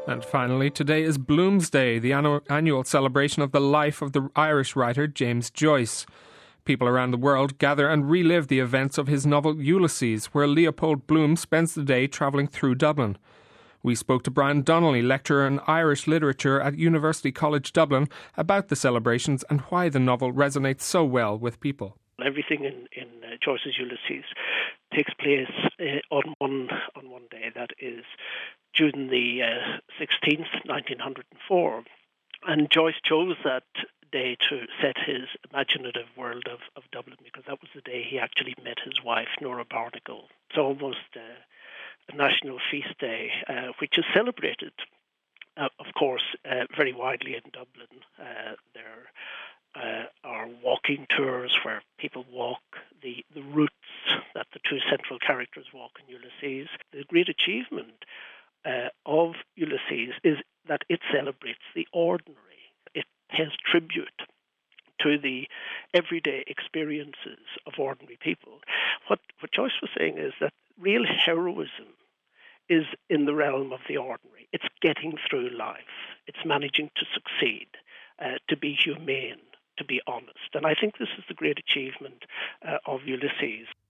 And finally, today is Bloomsday, the annual celebration of the life of the Irish writer James Joyce. People around the world gather and relive the events of his novel Ulysses, where Leopold Bloom spends the day travelling through Dublin. We spoke to Brian Donnelly, lecturer in Irish literature at University College Dublin, about the celebrations and why the novel resonates so well with people. Everything in Joyce's Ulysses takes place on one day, that is June the 16th, 1904. And Joyce chose that day to set his imaginative world of Dublin, because that was the day he actually met his wife, Nora Barnacle. It's almost a national feast day, which is celebrated, of course, very widely in Dublin. There are walking tours where people walk the routes that the two central characters walk in Ulysses. The great achievement of Ulysses is that it celebrates the ordinary. It pays tribute to the everyday experiences of ordinary people. What Joyce was saying is that real heroism is in the realm of the ordinary. It's getting through life. It's managing to succeed, to be humane, to be honest. And I think this is the great achievement of Ulysses.